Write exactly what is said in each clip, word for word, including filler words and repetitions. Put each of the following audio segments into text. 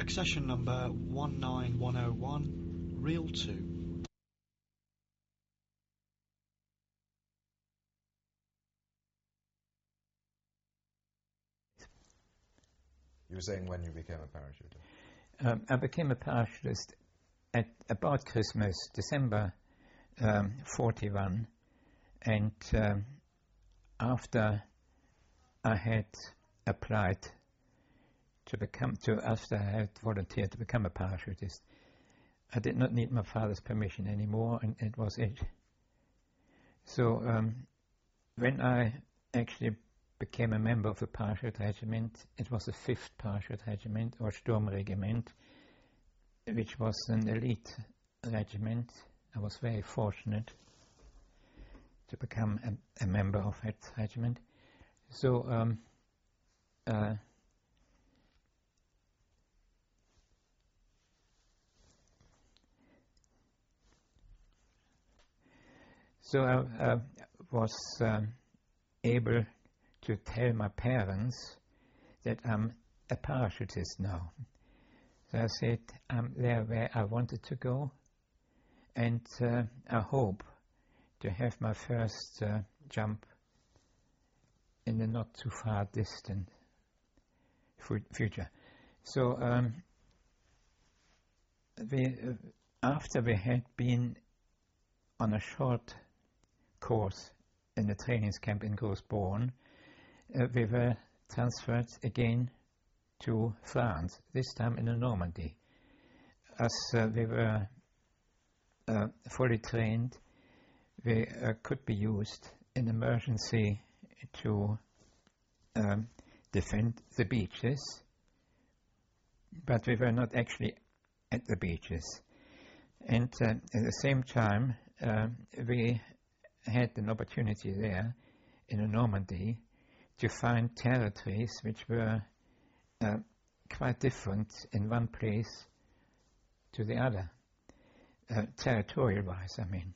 Accession number one nine one oh one, reel two. You were saying when you became a parachuter? Um, I became a parachutist at about Christmas, December um, forty-one, and um, after I had applied to become, to after I had volunteered to become a parachutist, I did not need my father's permission anymore, and it was it. So um, when I actually became a member of the parachute regiment, it was the fifth parachute regiment, or Sturmregiment, which was an elite regiment. I was very fortunate to become a, a member of that regiment. So um, uh, so I uh, was um, able to tell my parents that I'm a parachutist now. So I said I'm there where I wanted to go, and uh, I hope to have my first uh, jump in the not too far distant future. So um, we, uh, after we had been on a short course in the training camp in Großborn, uh, we were transferred again to France, this time in the Normandy. As uh, we were uh, fully trained, we uh, could be used in emergency to um, defend the beaches, but we were not actually at the beaches. And uh, at the same time, uh, we had an opportunity there in the Normandy to find territories which were uh, quite different in one place to the other, uh, territorial-wise, I mean.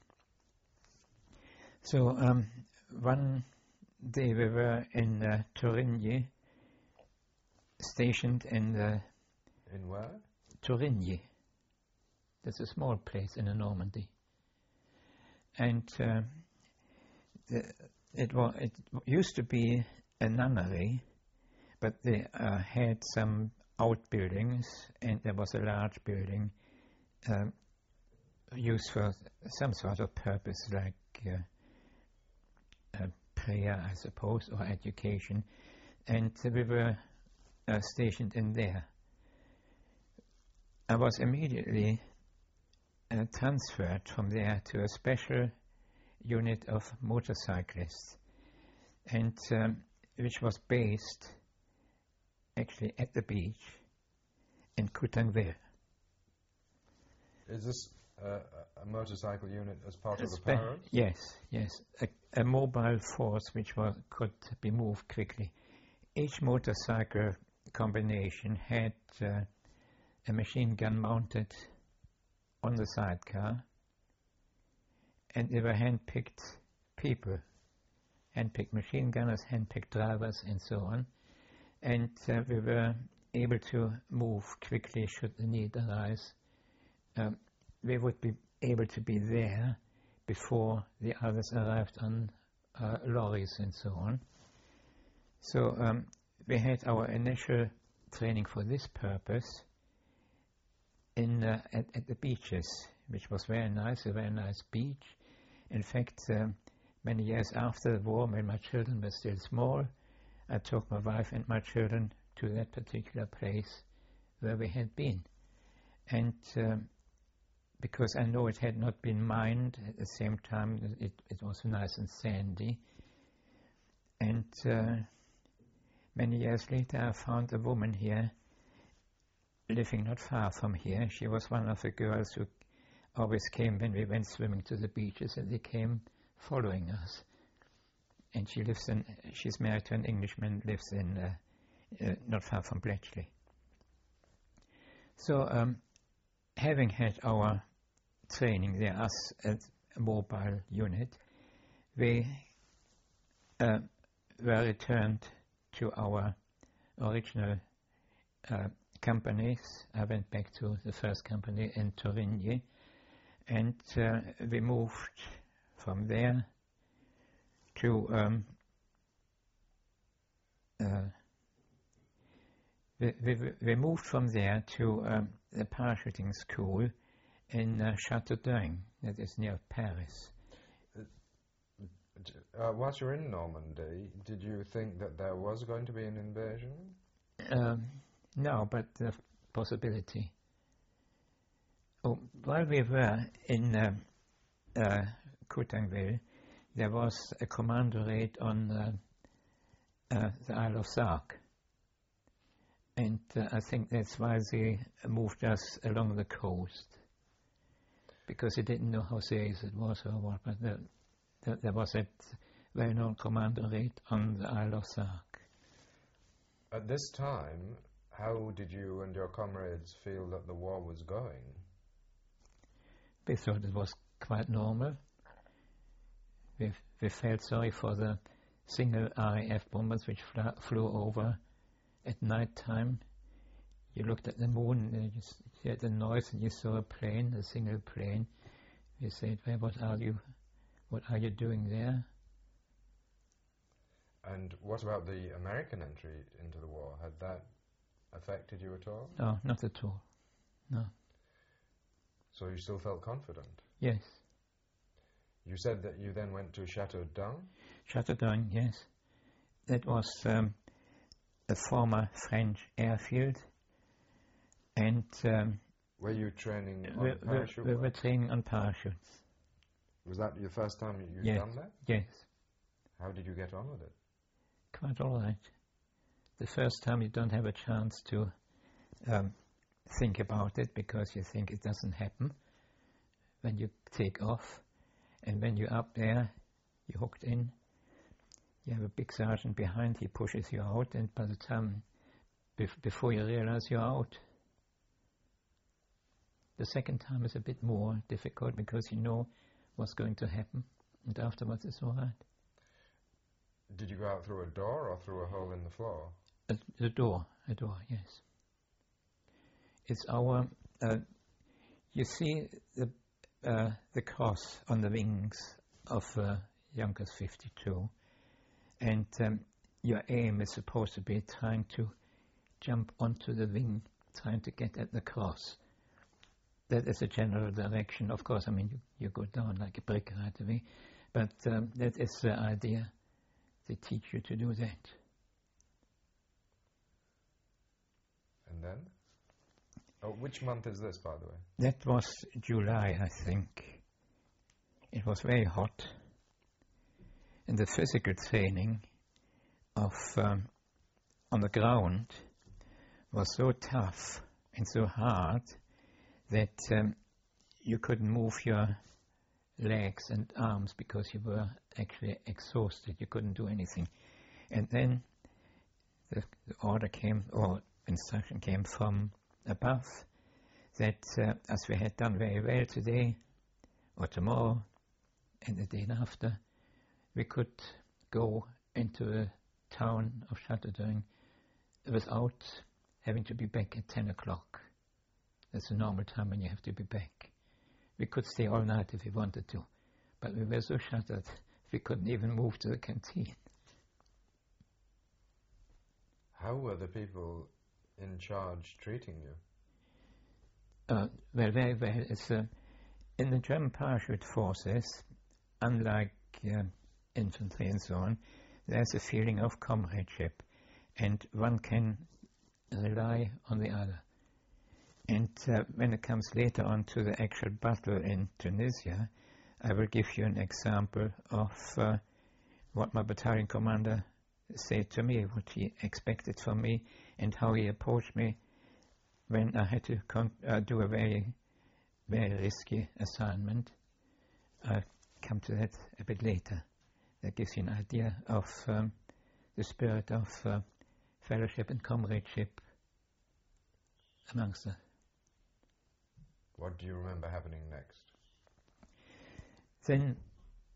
So um, one day we were in uh, Torigny, stationed in the... In where? Torigny. That's a small place in the Normandy. And uh, the, it, was, it used to be a nunnery, but they uh, had some outbuildings, and there was a large building uh, used for some sort of purpose, like uh, uh, prayer, I suppose, or education, and we were uh, stationed in there. I was immediately uh, transferred from there to a special unit of motorcyclists, and um, which was based actually at the beach in Coutainville. Is this uh, a motorcycle unit as part A of the spe- Paras? Yes, yes, a, a mobile force which was, could be moved quickly. Each motorcycle combination had uh, a machine gun mounted on the sidecar, and they were hand-picked people, hand-picked machine gunners, hand-picked drivers, and so on. And uh, we were able to move quickly should the need arise. Um, we would be able to be there before the others arrived on uh, lorries and so on. So um, we had our initial training for this purpose in uh, at, at the beaches, which was very nice, a very nice beach. In fact, uh, many years after the war, when my children were still small, I took my wife and my children to that particular place where we had been. And um, because I know it had not been mined, at the same time it, it was nice and sandy. And uh, many years later I found a woman here living not far from here. She was one of the girls who always came when we went swimming to the beaches, and they came following us. And she lives in, she's married to an Englishman, lives in, uh, uh, not far from Bletchley. So, um, having had our training there as a mobile unit, we uh, were returned to our original uh, companies. I went back to the first company in Torigny, and uh, we moved from there to um, uh, we, we, we moved from there to um, the parachuting school in uh, Châteaudun, that is near Paris. Uh, whilst you were in Normandy, did you think that there was going to be an invasion? Um, no, but the possibility. Oh, while we were in uh, uh, Coutainville, there was a commanderate on uh, uh, the Isle of Sark. And uh, I think that's why they moved us along the coast, because they didn't know how serious it was or what, but the, the, there was that well-known commanderate on the Isle of Sark. At this time, how did you and your comrades feel that the war was going? We thought it was quite normal. We, we felt sorry for the single R A F bombers which fla- flew over at night time. You looked at the moon and you, s- you heard the noise and you saw a plane, a single plane. We said, well, what are you, what are you doing there? And what about the American entry into the war? Had that affected you at all? No, not at all. No. So you still felt confident? Yes. You said that you then went to Châteaudun? Châteaudun, yes. That was um, a former French airfield, and um, were you training on we, parachute? we, we were training on parachutes. Was that your first time you'd yes. done that? Yes. How did you get on with it? Quite all right. The first time you don't have a chance to um, think about it because you think it doesn't happen when you take off, and when you're up there, you're hooked in. You have a big sergeant behind, he pushes you out, and by the time, bef- before you realize you're out. The second time is a bit more difficult because you know what's going to happen, and afterwards it's all right. Did you go out through a door or through a hole in the floor? A, a door, a door, yes. It's our, uh, you see the uh, the cross on the wings of uh, Junkers fifty-two, and um, your aim is supposed to be trying to jump onto the wing, trying to get at the cross. That is a general direction. Of course, I mean, you, you go down like a brick right away, but um, that is the idea. They teach you to do that. And then? Oh, which month is this, by the way? That was July, I think. It was very hot. And the physical training of um, on the ground was so tough and so hard that um, you couldn't move your legs and arms because you were actually exhausted. You couldn't do anything. And then the, the order came, or instruction came from above, that uh, as we had done very well today, or tomorrow, and the day after, we could go into the town of Châteaudun without having to be back at ten o'clock. That's the normal time when you have to be back. We could stay all night if we wanted to, but we were so shattered we couldn't even move to the canteen. How were the people in charge treating you? Uh, well, very well. It's, uh, in the German parachute forces, unlike uh, infantry and so on, there's a feeling of comradeship, and one can rely on the other. And uh, when it comes later on to the actual battle in Tunisia, I will give you an example of uh, what my battalion commander said to me, what he expected from me, and how he approached me when I had to con- uh, do a very, very risky assignment. I'll come to that a bit later. That gives you an idea of um, the spirit of uh, fellowship and comradeship amongst us. What do you remember happening next? Then,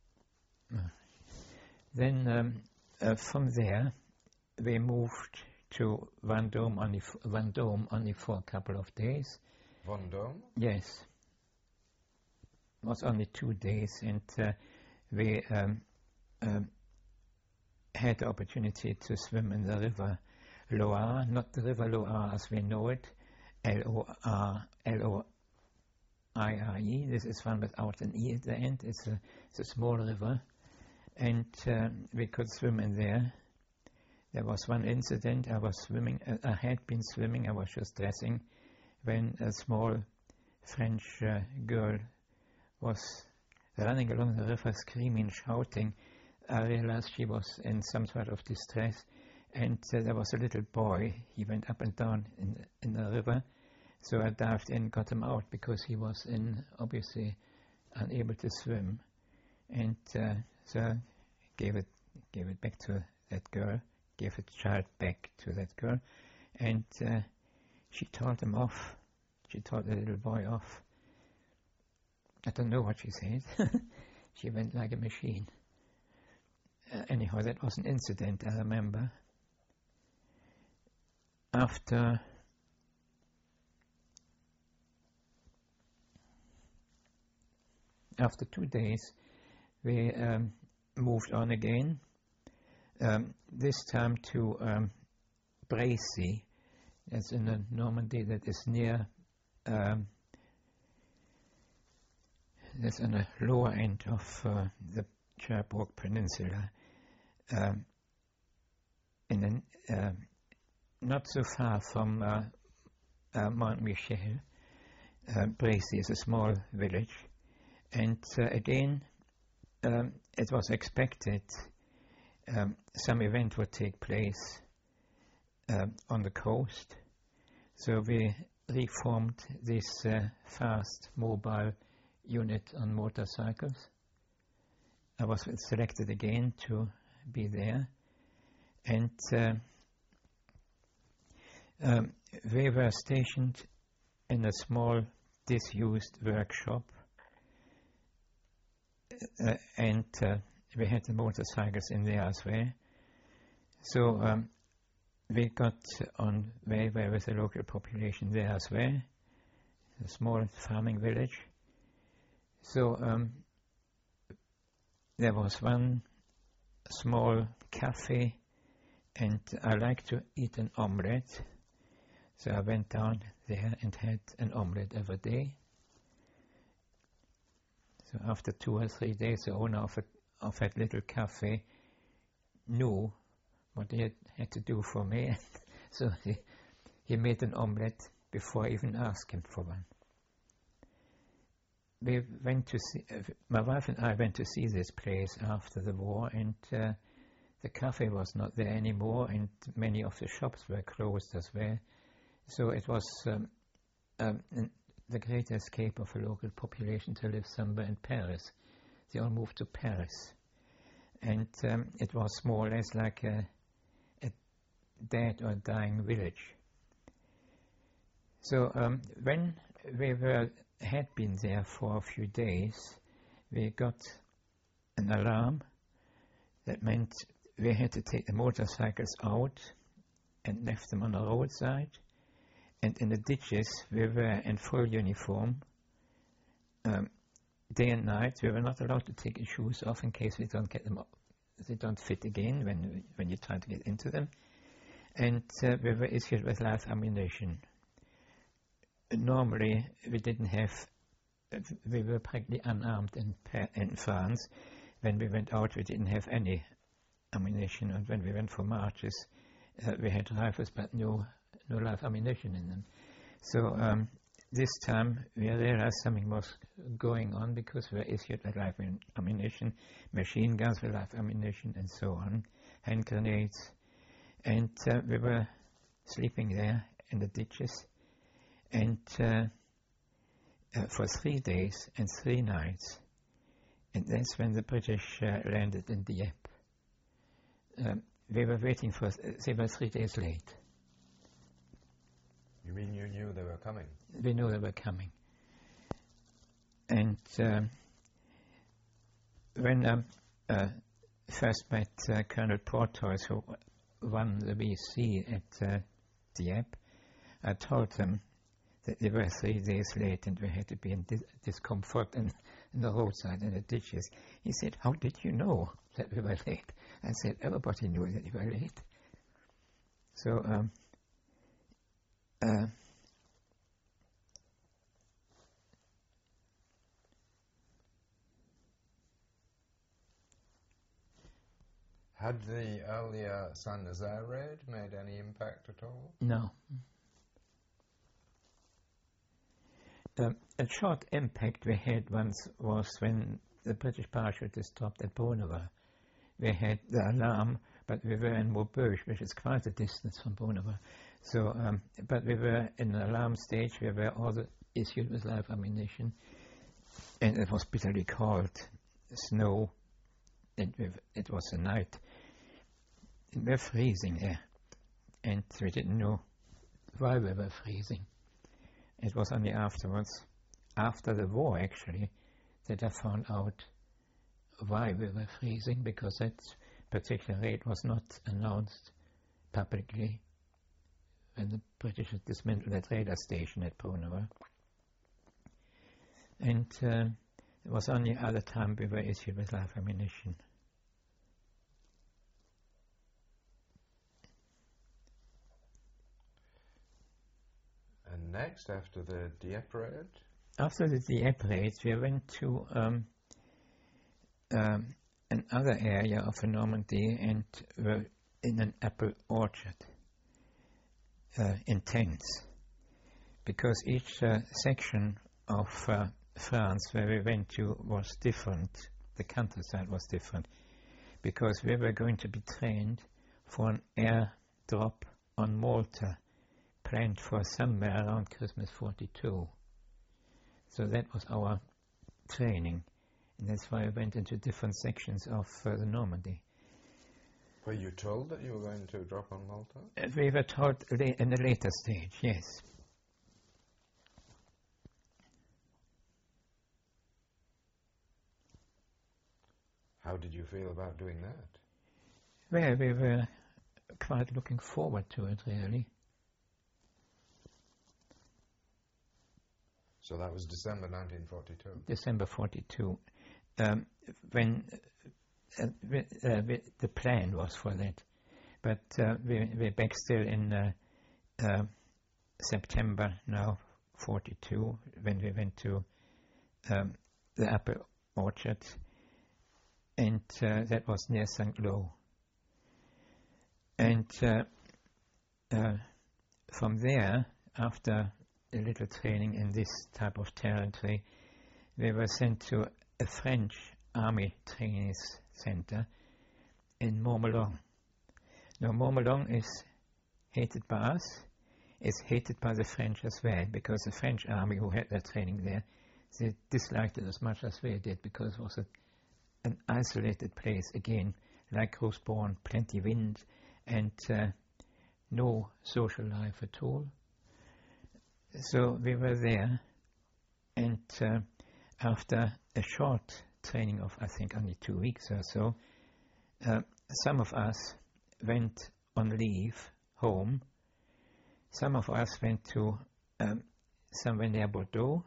uh, then um, uh, from there, we moved to Vendôme only, f- Vendôme only for a couple of days. Vendôme? Yes. It was only two days, and uh, we um, um, had the opportunity to swim in the river Loire, not the river Loire as we know it, L O R L O I R E. This is one without an E at the end. It's a, it's a small river, and uh, we could swim in there. There was one incident. I was swimming, uh, I had been swimming, I was just dressing, when a small French uh, girl was running along the river screaming, shouting. I realized she was in some sort of distress, and uh, there was a little boy. He went up and down in, in the river, so I dived in, got him out, because he was in obviously unable to swim, and uh, so gave it gave it back to that girl, gave the child back to that girl, and uh, she told him off. She told the little boy off. I don't know what she said. She went like a machine. Uh, anyhow, that was an incident, I remember. After after two days, we um, moved on again, um, this time to um, Bracy. That's in the Normandy, that is near, um, that's on the lower end of uh, the Cherbourg Peninsula, um, in an, uh, not so far from uh, uh, Mont Michel. Uh, Bracy is a small village, and uh, again um, it was expected um, some event would take place uh, on the coast, so we reformed this uh, fast mobile unit on motorcycles. I was selected again to be there, and uh, um, we were stationed in a small disused workshop, uh, and uh, we had the motorcycles in there as well. So um, we got on very well with the local population there as well, a small farming village. So um, there was one small cafe, and I like to eat an omelette. So I went down there and had an omelette every day. So after two or three days, the owner of, a, of that little cafe knew what he had, had to do for me. So he, he made an omelette before I even asked him for one. We went to see, uh, my wife and I went to see this place after the war, and uh, the cafe was not there anymore, and many of the shops were closed as well. So it was um, um, the great escape of a local population to live somewhere in Paris. They all moved to Paris, and um, it was more or less like a, a dead or dying village. So um, when we were had been there for a few days, we got an alarm. That meant we had to take the motorcycles out and left them on the roadside. And in the ditches, we were in full uniform. Um, day and night, we were not allowed to take the shoes off in case we don't get them up. They don't fit again when when you try to get into them. And uh, we were issued with live ammunition. Normally, we didn't have, we were practically unarmed in, in France. When we went out, we didn't have any ammunition, and when we went for marches, uh, we had rifles, but no, no live ammunition in them. So um, this time, we realized something was going on, because we were issued with live ammunition, machine guns with live ammunition, and so on, hand grenades, and uh, we were sleeping there in the ditches. And uh, uh, for three days and three nights, and that's when the British uh, landed in Dieppe. Um, we were waiting for, they were three days late. You mean you knew they were coming? We knew they were coming. And um, when I uh, first met uh, Colonel Portois, who won the V C at uh, Dieppe, I told them that they were three days late and we had to be in dis- discomfort and in the roadside and the ditches. He said, "How did you know that we were late?" I said, "Everybody knew that we were late." So, um, uh, had the earlier Saint-Nazaire raid made any impact at all? no. Um, a short impact we had once was when the British parachutists stopped at Beauneval. We had the alarm, but we were in Maubeuge, which is quite a distance from Beauneval. So, um, but we were in an alarm stage where we were all issued with live ammunition, and it was bitterly cold, snow, and we, it was a night. And we were freezing there, and we didn't know why we were freezing. It was only afterwards, after the war actually, that I found out why we were freezing, because that particular raid was not announced publicly when the British had dismantled that radar station at Beauneval. And uh, it was only other time we were issued with live ammunition. And next, after the Dieppe raid? After the Dieppe raids, we went to um, um, another area of Normandy and were in an apple orchard uh, in tents, because each uh, section of uh, France where we went to was different. The countryside was different, because we were going to be trained for an air drop on Malta, planned for somewhere around Christmas forty-two. So that was our training, and that's why I went into different sections of uh, the Normandy. Were you told that you were going to drop on Malta? Uh, we were told la- in a later stage, yes. How did you feel about doing that? Well, we were quite looking forward to it, really. So that was December nineteen forty-two. December forty-two, um, when uh, we, uh, we, the plan was for that. But uh, we, we're back still in uh, uh, September now, forty-two, when we went to um, the apple orchard, and uh, that was near Saint Lo. And uh, uh, from there, after a little training in this type of territory, we were sent to a French army training center in Montmelon. Now, Montmelon is hated by us, is hated by the French as well, because the French army who had their training there, they disliked it as much as we did, because it was a, an isolated place, again, like Roseborn, plenty wind, and uh, no social life at all. So we were there, and uh, after a short training of, I think, only two weeks or so, uh, some of us went on leave home. Some of us went to um, somewhere near Bordeaux,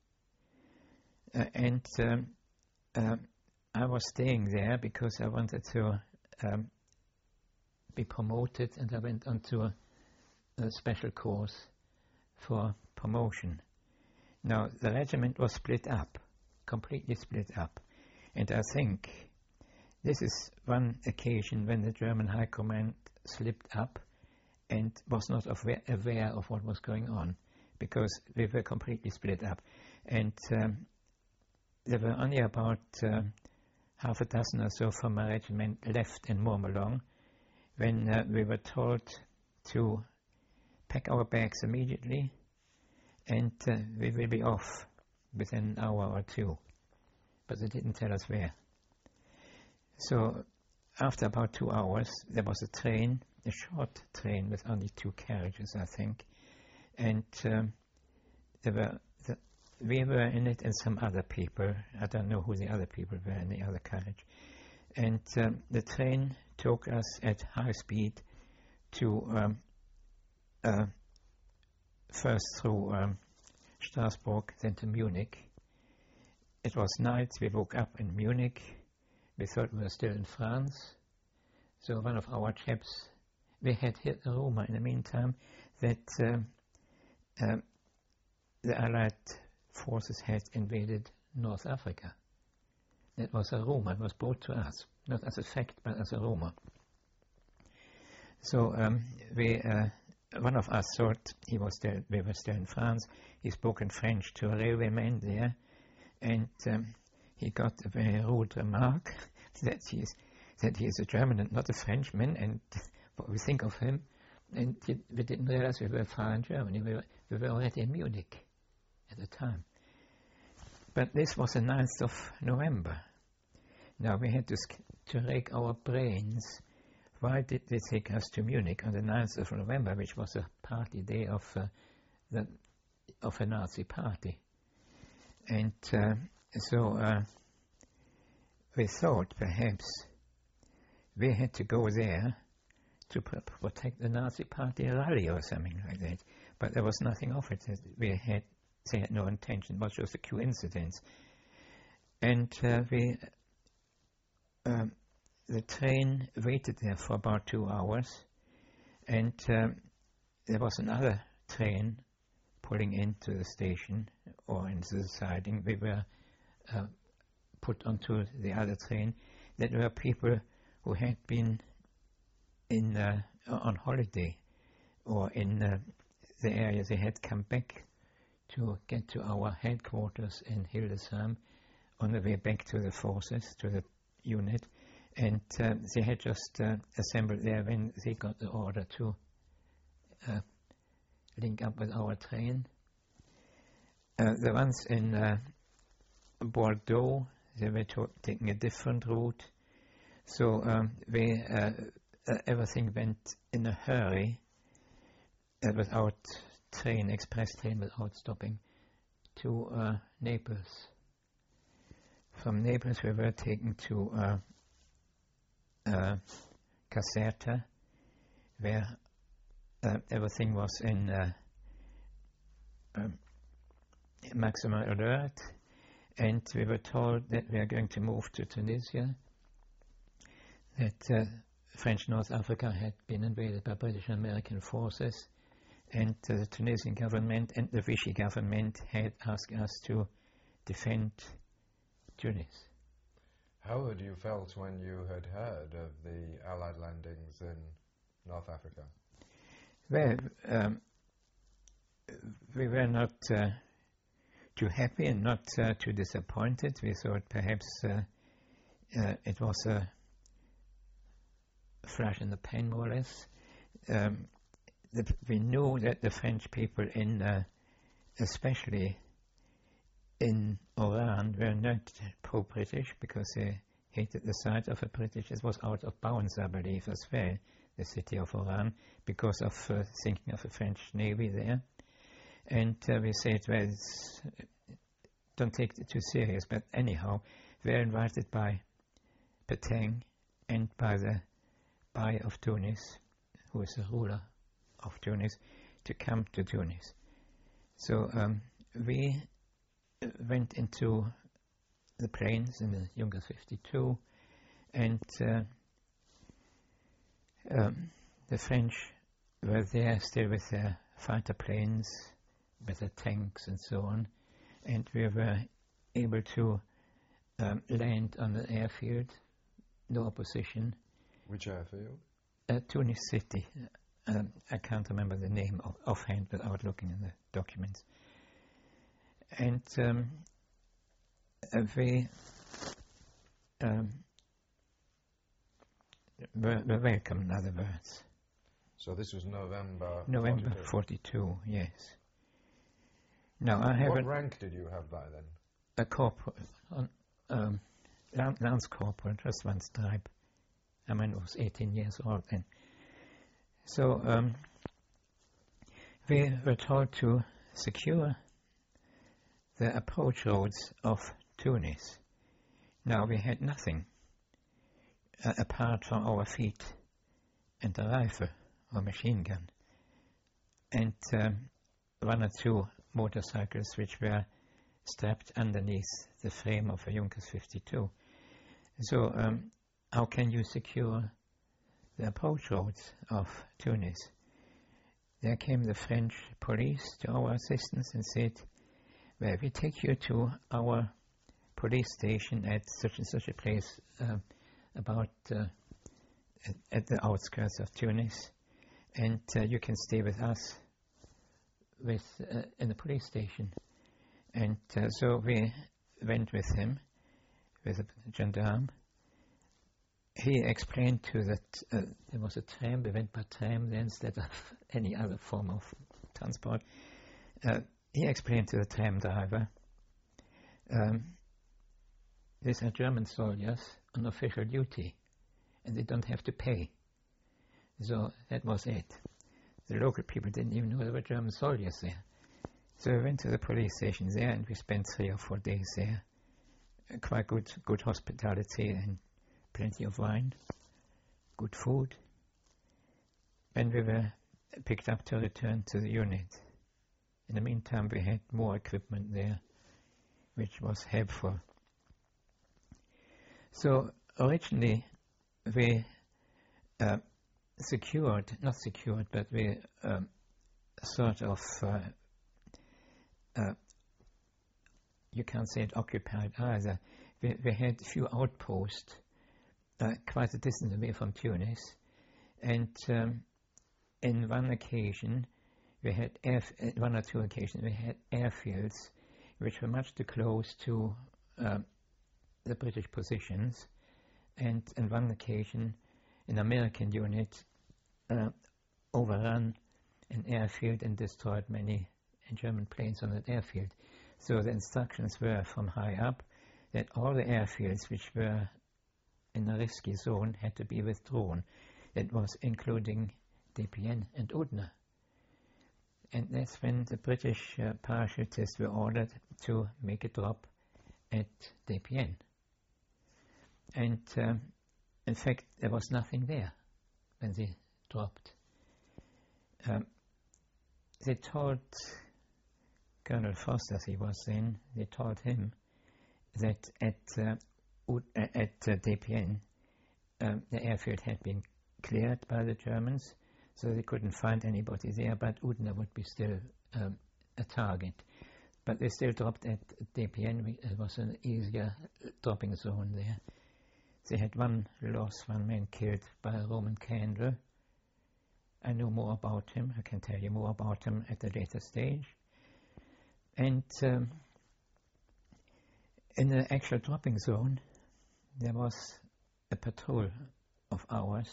uh, and um, uh, I was staying there because I wanted to um, be promoted, and I went on to a, a special course for promotion. Now, the regiment was split up, completely split up, and I think this is one occasion when the German High Command slipped up and was not aware, aware of what was going on, because we were completely split up. And um, there were only about uh, half a dozen or so from my regiment left in Montmelon when uh, we were told to pack our bags immediately, and uh, we will be off within an hour or two. But they didn't tell us where. So after about two hours, there was a train, a short train with only two carriages, I think, and um, there were the, we were in it and some other people. I don't know who the other people were in the other carriage. And um, the train took us at high speed to um, uh, first through um, Strasbourg, then to Munich. It was night, we woke up in Munich, we thought we were still in France, so one of our chaps, we had hit a rumour in the meantime that um, um, the Allied forces had invaded North Africa. That was a rumour, it was brought to us, not as a fact, but as a rumour. So um, we, uh, one of us thought he was still, we were still in France. He spoke in French to a railwayman there, and um, he got a very rude remark that he is that he is a German and not a Frenchman, and what we think of him. And we didn't realize we were far in Germany. We were, we were already in Munich at the time. But this was the ninth of November. Now we had to, to rake our brains. Why did they take us to Munich on the ninth of November, which was a party day of uh, the of a Nazi party? And uh, so uh, we thought perhaps we had to go there to pr protect the Nazi party rally or something like that. But there was nothing of it. We had, they had no intention. It was just a coincidence. And uh, we, um, the train waited there for about two hours, and um, there was another train pulling into the station or into the siding. We were uh, put onto the other train. There were people who had been in uh, on holiday or in uh, the area. They had come back to get to our headquarters in Hildesheim on the way back to the forces, to the unit, and uh, they had just uh, assembled there when they got the order to uh, link up with our train. Uh, the ones in uh, Bordeaux, they were taking a different route, so um, we, uh, uh, everything went in a hurry uh, without train, express train, without stopping, to uh, Naples. From Naples we were taken to uh, uh, Caserta, where uh, everything was in uh, um, maximum alert, and we were told that we are going to move to Tunisia, that uh, French North Africa had been invaded by British and American forces, and uh, the Tunisian government and the Vichy government had asked us to defend Tunis. How had you felt when you had heard of the Allied landings in North Africa? Well, um, we were not uh, too happy and not uh, too disappointed. We thought perhaps uh, uh, it was a flash in the pan, more or less. Um, the, we knew that the French people, in uh, especially in Oran, were not pro-British because they hated the sight of a British. It was out of bounds, I believe, as well, the city of Oran, because of uh, thinking of a French navy there. And uh, we said, well, don't take it too serious, but anyhow, we were invited by Pétain and by the Bey of Tunis, who is the ruler of Tunis, to come to Tunis. So um, we went into the planes in the Junkers fifty-two, and uh, um, the French were there still with their fighter planes, with their tanks and so on, and we were able to um, land on the airfield, no opposition. Which airfield? Uh, Tunis City. Um, I can't remember the name of, offhand without looking in the documents. And um, uh, we um, were, were welcome, in other words. So this was November November forty-two, yes. Now I have What a, rank did you have by then? a corporal, on, um, Lance Corporal, just one stripe. I mean, I was eighteen years old then. So um, we were told to secure the approach roads of Tunis. Now we had nothing uh, apart from our feet and a rifle or machine gun, and um, one or two motorcycles which were strapped underneath the frame of a Junkers fifty-two. So um, how can you secure the approach roads of Tunis? There came the French police to our assistance and said, well, we take you to our police station at such and such a place uh, about uh, at, at the outskirts of Tunis, and uh, you can stay with us with uh, in the police station. And uh, so we went with him, with a gendarme. He explained to that uh, there was a tram. We went by tram then instead of any other form of transport. Uh, he explained to the tram driver, um, these are German soldiers on official duty, and they don't have to pay. So that was it. The local people didn't even know there were German soldiers there. So we went to the police station there, and we spent three or four days there. Uh, quite good, good hospitality and plenty of wine, good food. When we were picked up to return to the unit, in the meantime we had more equipment there, which was helpful. So originally we uh, secured, not secured, but we um, sort of, uh, uh, you can't say it occupied either. We, we had a few outposts uh, quite a distance away from Tunis, and um, in one occasion, we had air, one or two occasions, we had airfields which were much too close to uh, the British positions, and on one occasion, an American unit uh, overran an airfield and destroyed many German planes on that airfield. So the instructions were from high up that all the airfields which were in a risky zone had to be withdrawn. That was including D P N and Udna. And that's when the British uh, parachutists were ordered to make a drop at D P N. And um, in fact, there was nothing there when they dropped. Um, they told Colonel Foster, as he was then, they told him that at uh, at uh, D P N, um, the airfield had been cleared by the Germans, so they couldn't find anybody there, but Udna would be still um, a target. But they still dropped at D P N. It was an easier dropping zone there. They had one loss, one man killed by a Roman candle. I know more about him. I can tell you more about him at a later stage. And um, in the actual dropping zone, there was a patrol of ours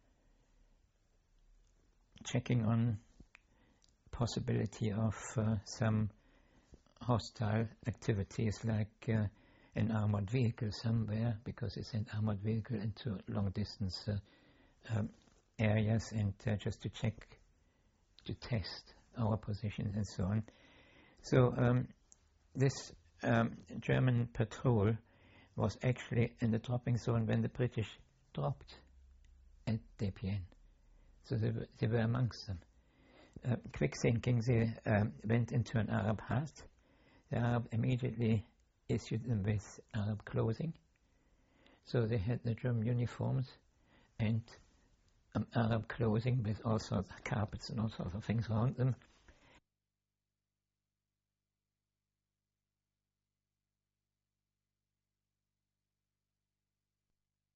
checking on possibility of uh, some hostile activities, like uh, an armored vehicle somewhere, because it's an armored vehicle into long-distance uh, um, areas, and uh, just to check, to test our positions and so on. So um, this um, German patrol was actually in the dropping zone when the British dropped at D P N. So they were, they were amongst them. Uh, quick thinking, they um, went into an Arab hut. The Arab immediately issued them with Arab clothing. So they had the German uniforms and um, Arab clothing with all sorts of carpets and all sorts of things around them.